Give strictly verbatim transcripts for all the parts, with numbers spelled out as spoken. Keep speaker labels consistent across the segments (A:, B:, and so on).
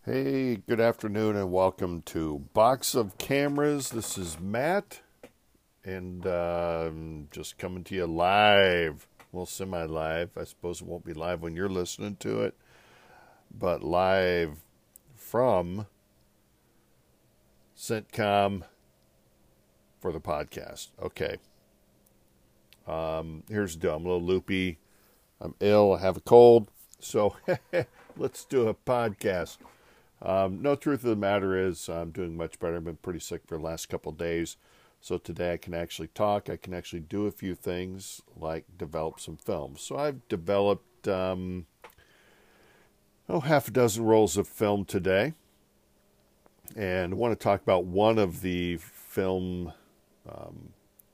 A: Hey, good afternoon and welcome to Box of Cameras. This is Matt and uh, I'm just coming to you live. Well, semi live. I suppose it won't be live when you're listening to it, but live from CENTCOM for the podcast. Okay. Um, here's the deal. I'm a little loopy. I'm ill. I have a cold. So let's do a podcast. Um, no, truth of the matter is I'm doing much better. I've been pretty sick for the last couple of days. So today I can actually talk. I can actually do a few things like develop some films. So I've developed, um, oh, half a dozen rolls of film today. And I want to talk about one of the film um,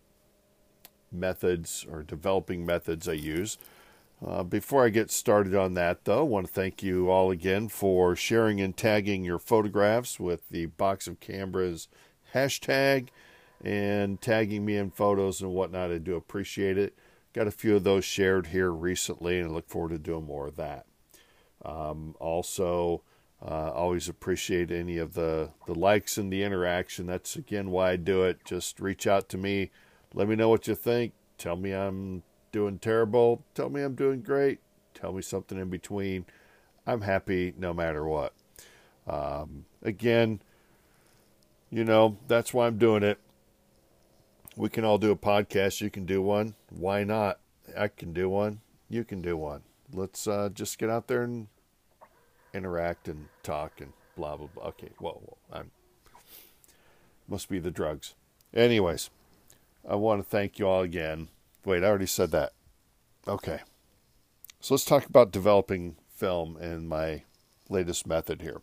A: methods or developing methods I use. Uh, before I get started on that, though, I want to thank you all again for sharing and tagging your photographs with the Box of Cameras hashtag and tagging me in photos and whatnot. I do appreciate it. Got a few of those shared here recently, and I look forward to doing more of that. Um, also, uh, always appreciate any of the, the likes and the interaction. That's, again, why I do it. Just reach out to me. Let me know what you think. Tell me I'm doing terrible. Tell me I'm doing great. Tell me something in between. I'm happy no matter what. Um, again, you know, that's why I'm doing it. We can all do a podcast. You can do one. Why not? I can do one. You can do one. Let's uh, just get out there and interact and talk and blah, blah, blah. Okay, whoa, whoa. I'm, must be the drugs. Anyways, I want to thank you all again. Wait, I already said that. Okay. So let's talk about developing film and my latest method here.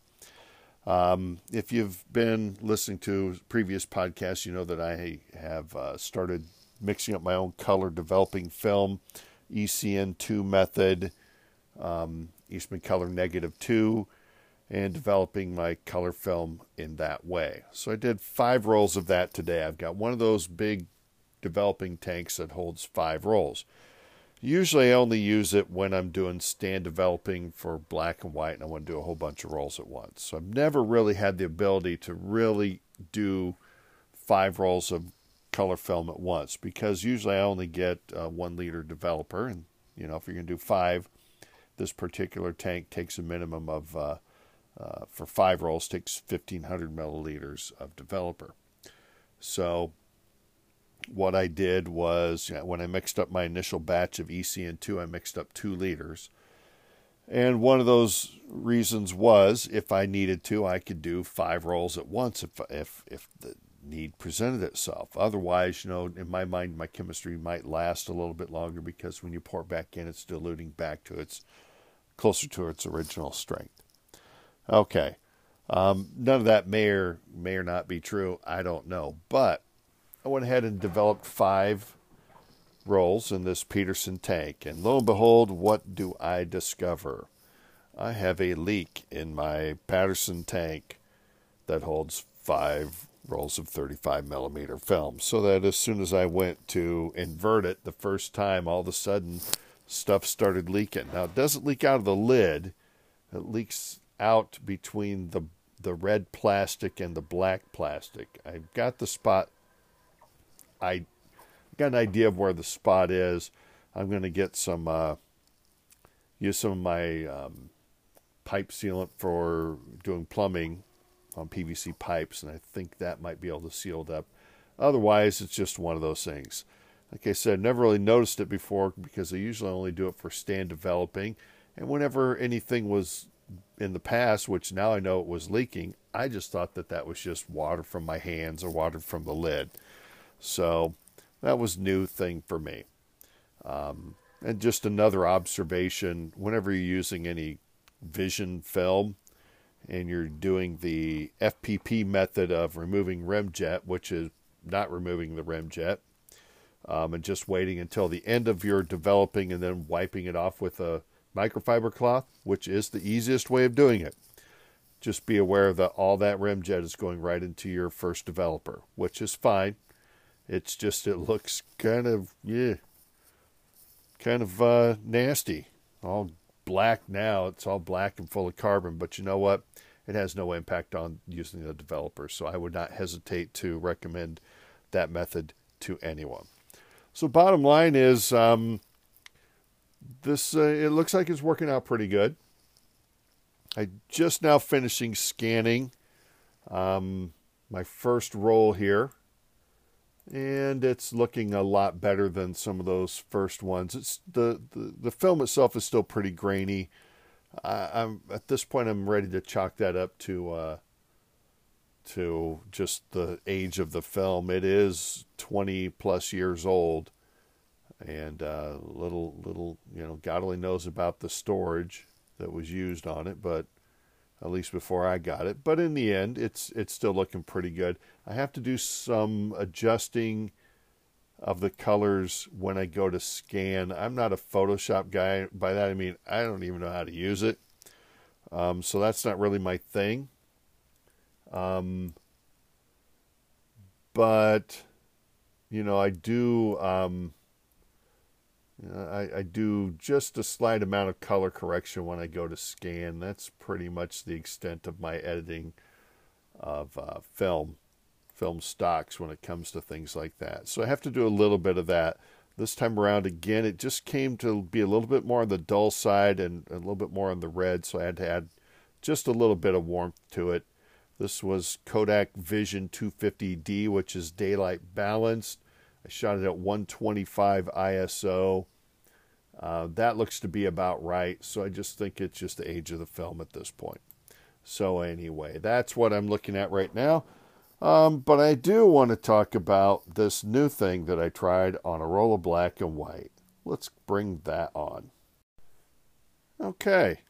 A: Um, if you've been listening to previous podcasts, you know that I have uh, started mixing up my own color developing film, E C N two method, um, Eastman Color Negative two, and developing my color film in that way. So I did five rolls of that today. I've got one of those big developing tanks that holds five rolls. Usually I only use it when I'm doing stand developing for black and white and I want to do a whole bunch of rolls at once. So I've never really had the ability to really do five rolls of color film at once because usually I only get a one liter developer, and you know, if you're going to do five, this particular tank takes a minimum of uh, uh, for five rolls takes fifteen hundred milliliters of developer. So what I did was, you know, when I mixed up my initial batch of E C N two, I mixed up two liters. And one of those reasons was, if I needed to, I could do five rolls at once if if if the need presented itself. Otherwise, you know, in my mind, my chemistry might last a little bit longer because when you pour it back in, it's diluting back to its closer to its original strength. Okay. Um, none of that may or may or not be true. I don't know. But I went ahead and developed five rolls in this Peterson tank. And lo and behold, what do I discover? I have a leak in my Peterson tank that holds five rolls of thirty-five millimeter film. So that as soon as I went to invert it the first time, all of a sudden stuff started leaking. Now, it doesn't leak out of the lid. It leaks out between the, the red plastic and the black plastic. I've got the spot. I got an idea of where the spot is. I'm going to get some, uh, use some of my um, pipe sealant for doing plumbing on P V C pipes, and I think that might be able to seal it up. Otherwise, it's just one of those things. Like I said, never really noticed it before because I usually only do it for stand developing. And whenever anything was in the past, which now I know it was leaking, I just thought that that was just water from my hands or water from the lid. So that was a new thing for me. Um, and just another observation, whenever you're using any vision film and you're doing the F P P method of removing rim jet, which is not removing the rim jet, um, and just waiting until the end of your developing and then wiping it off with a microfiber cloth, which is the easiest way of doing it. Just be aware that all that rim jet is going right into your first developer, which is fine. It's just, it looks kind of, yeah, kind of uh, nasty. All black now. It's all black and full of carbon. But you know what? it has no impact on using the developer. So I would not hesitate to recommend that method to anyone. So bottom line is, um, this uh, it looks like it's working out pretty good. I just now finishing scanning um, my first roll here, and it's looking a lot better than some of those first ones. It's the the, the film itself is still pretty grainy. I, I'm at this point I'm ready to chalk that up to uh, to just the age of the film. It is twenty plus years old, and uh, little little you know God only knows about the storage that was used on it, but at least before I got it. But in the end, it's it's still looking pretty good. I have to do some adjusting of the colors when I go to scan. I'm not a Photoshop guy. By that I mean I don't even know how to use it. Um, so that's not really my thing. Um, but, you know, I do... Um, I, I do just a slight amount of color correction when I go to scan. That's pretty much the extent of my editing of uh, film, film stocks when it comes to things like that. So I have to do a little bit of that. This time around, again, it just came to be a little bit more on the dull side and a little bit more on the red, so I had to add just a little bit of warmth to it. This was Kodak Vision two fifty D, which is daylight balanced. I shot it at one twenty-five I S O. Uh, that looks to be about right. So I just think it's just the age of the film at this point. So anyway, that's what I'm looking at right now. Um, but I do want to talk about this new thing that I tried on a roll of black and white. Let's bring that on. Okay,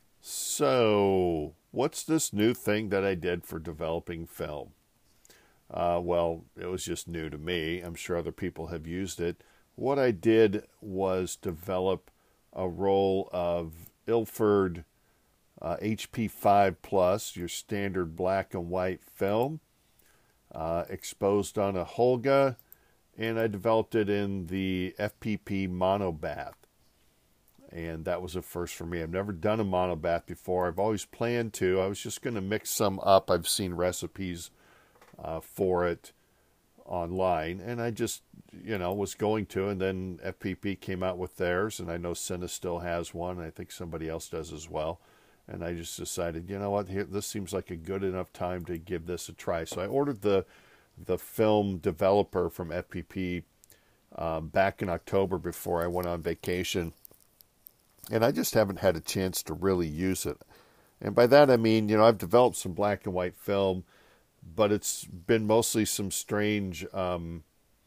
A: so what's this new thing that I did for developing film? Uh, well, it was just new to me. I'm sure other people have used it. What I did was develop a roll of Ilford uh, H P five Plus, your standard black and white film, uh, exposed on a Holga, and I developed it in the F P P monobath. And that was a first for me. I've never done a monobath before. I've always planned to. I was just going to mix some up. I've seen recipes Uh, for it online, and I just, you know, was going to, and then F P P came out with theirs, and I know Cine still has one, and I think somebody else does as well, and I just decided, you know what, here, this seems like a good enough time to give this a try. So I ordered the the film developer from F P P um, back in October before I went on vacation, and I just haven't had a chance to really use it. And by that I mean, you know, I've developed some black and white film, but it's been mostly some strange um,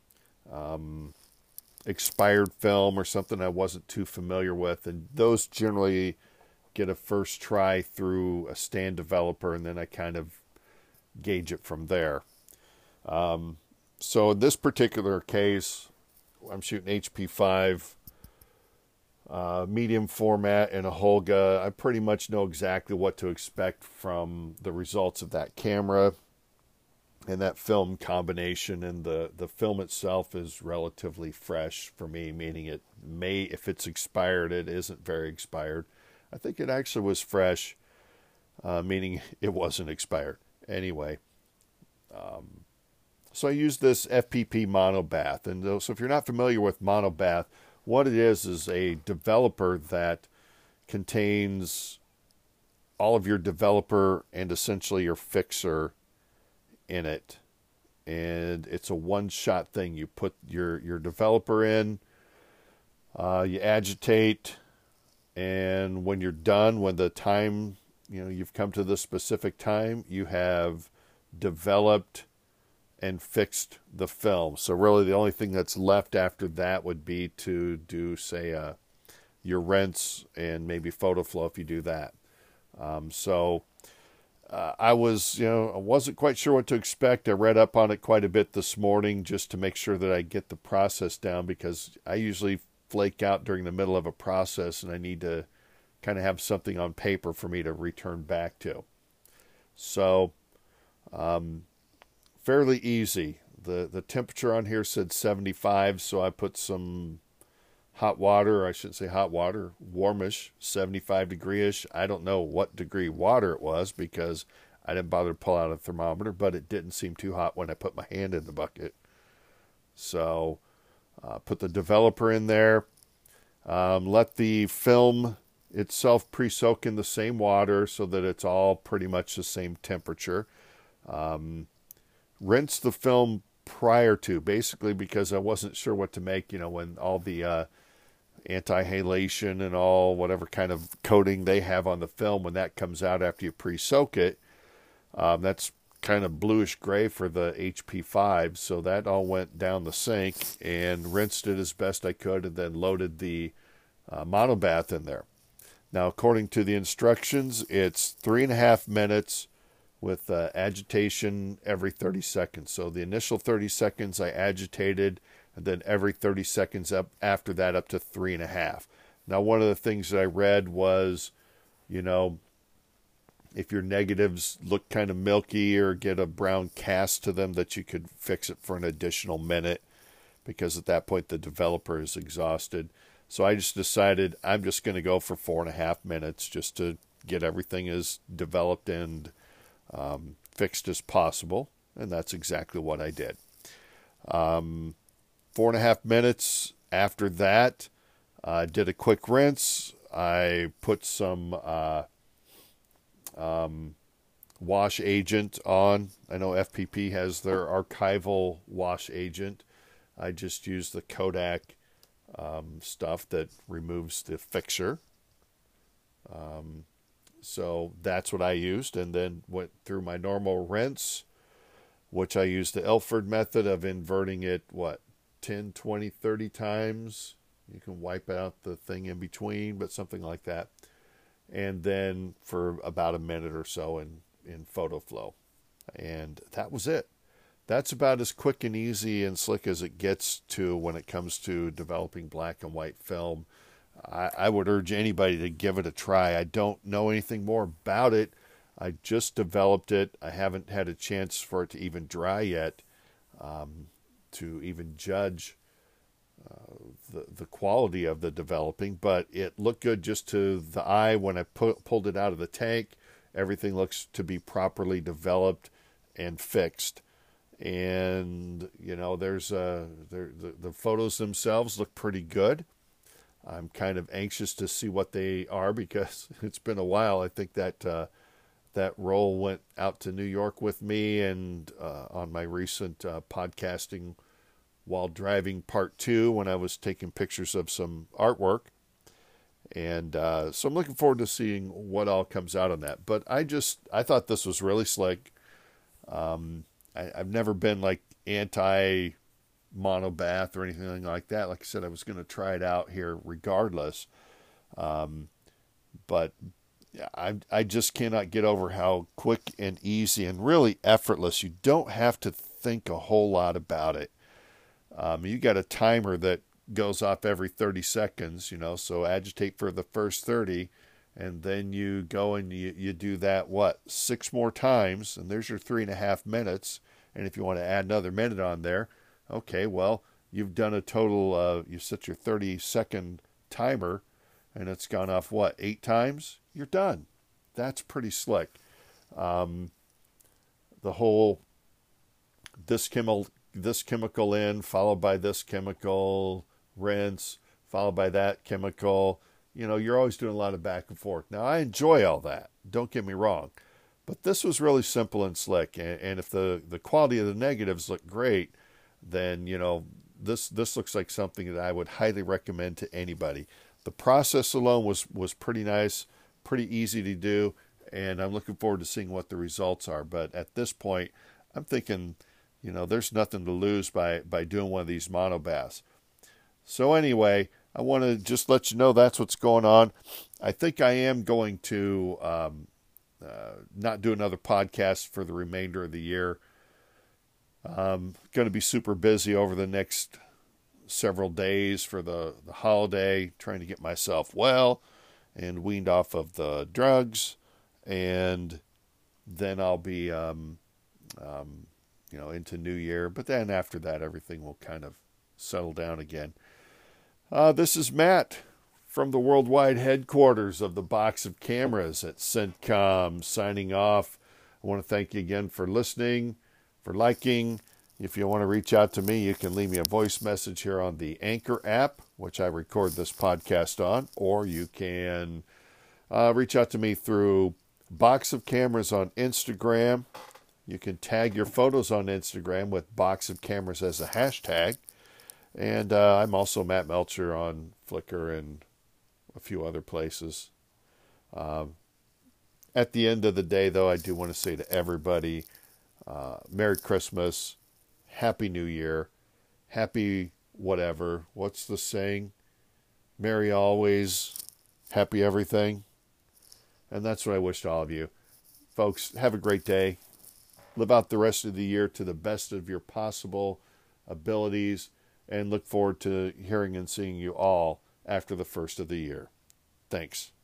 A: um, expired film or something I wasn't too familiar with. And those generally get a first try through a stand developer, and then I kind of gauge it from there. Um, so in this particular case, I'm shooting H P five, uh, medium format in a Holga. I pretty much know exactly what to expect from the results of that camera and that film combination, and the, the film itself is relatively fresh for me, meaning it may, if it's expired, it isn't very expired. I think it actually was fresh, uh, meaning it wasn't expired. Anyway, um, so I use this F P P monobath, and so if you're not familiar with monobath, what it is is a developer that contains all of your developer and essentially your fixer in it, and it's a one-shot thing. You put your your developer in, uh, you agitate, and when you're done, when the time, you know, you've come to the specific time, you have developed and fixed the film. So really the only thing that's left after that would be to do, say, uh, your rinse and maybe photo flow if you do that. Um, so Uh, I was, you know, I wasn't quite sure what to expect. I read up on it quite a bit this morning just to make sure that I get the process down, because I usually flake out during the middle of a process and I need to kind of have something on paper for me to return back to. So, um, fairly easy. The, the temperature on here said seventy-five, so I put some hot water, I shouldn't say hot water, warmish, seventy-five degree-ish. I don't know what degree water it was because I didn't bother to pull out a thermometer, but it didn't seem too hot when I put my hand in the bucket. So uh, put the developer in there. Um, let the film itself pre-soak in the same water so that it's all pretty much the same temperature. Um, rinse the film prior to, basically because I wasn't sure what to make, you know, when all the uh, anti-halation and all whatever kind of coating they have on the film, when that comes out after you pre-soak it, um, that's kind of bluish gray for the H P five, so that all went down the sink and rinsed it as best I could, and then loaded the uh, monobath in there. Now, according to the instructions, it's three and a half minutes with uh, agitation every thirty seconds. So the initial thirty seconds I agitated, and then every thirty seconds up after that up to three and a half. Now, one of the things that I read was, you know, if your negatives look kind of milky or get a brown cast to them, that you could fix it for an additional minute, because at that point the developer is exhausted. So I just decided I'm just going to go for four and a half minutes just to get everything as developed and um, fixed as possible. And that's exactly what I did. Um, four and a half minutes after that, I uh, did a quick rinse. I put some uh, um, wash agent on. I know F P P has their archival wash agent. I just used the Kodak um, stuff that removes the fixture. Um, so that's what I used, and then went through my normal rinse, which I used the Ilford method of inverting it, what, ten, twenty, thirty times. You can wipe out the thing in between, but something like that. And then for about a minute or so in, in PhotoFlow. And that was it. That's about as quick and easy and slick as it gets to when it comes to developing black and white film. I, I would urge anybody to give it a try. I don't know anything more about it. I just developed it. I haven't had a chance for it to even dry yet, um, to even judge uh, the, the quality of the developing, but it looked good just to the eye when I pu- pulled it out of the tank. Everything looks to be properly developed and fixed. And, you know, there's uh, there, the, the photos themselves look pretty good. I'm kind of anxious to see what they are, because it's been a while. I think that uh, that roll went out to New York with me, and uh, on my recent uh, podcasting while driving part two, when I was taking pictures of some artwork. And uh, so I'm looking forward to seeing what all comes out on that. But I just, I thought this was really slick. Um, I, I've never been like anti monobath or anything like that. Like I said, I was going to try it out here regardless. Um, but I, I just cannot get over how quick and easy and really effortless. You don't have to think a whole lot about it. Um, you got a timer that goes off every thirty seconds, you know, so agitate for the first thirty, and then you go and you, you do that, what, six more times, and there's your three and a half minutes. And if you want to add another minute on there, okay, well, you've done a total, uh, you set your thirty second timer, and it's gone off, what, eight times? You're done. That's pretty slick. Um, the whole, this chemical, this chemical in, followed by this chemical, rinse, followed by that chemical. You know, you're always doing a lot of back and forth. Now, I enjoy all that. Don't get me wrong. But this was really simple and slick. And, and if the, the quality of the negatives look great, then, you know, this this looks like something that I would highly recommend to anybody. The process alone was, was pretty nice, pretty easy to do, and I'm looking forward to seeing what the results are. But at this point, I'm thinking, you know, there's nothing to lose by, by doing one of these monobaths. So anyway, I want to just let you know that's what's going on. I think I am going to um, uh, not do another podcast for the remainder of the year. I'm going to be super busy over the next several days for the, the holiday, trying to get myself well and weaned off of the drugs. And then I'll be, um, um, you know, into New Year. But then after that, everything will kind of settle down again. Uh, this is Matt from the worldwide headquarters of the Box of Cameras at CENTCOM, signing off I want to thank you again for listening, for liking. If you want to reach out to me, you can leave me a voice message here on the Anchor app, which I record this podcast on, or you can uh, reach out to me through Box of Cameras on Instagram. You can tag your photos on Instagram with Box of Cameras as a hashtag. And uh, I'm also Matt Melcher on Flickr and a few other places. Um, at the end of the day, though, I do want to say to everybody, uh, Merry Christmas, Happy New Year, Happy whatever. What's the saying? Merry always, Happy everything. And that's what I wish to all of you. Folks, have a great day. Live out the rest of the year to the best of your possible abilities, and look forward to hearing and seeing you all after the first of the year. Thanks.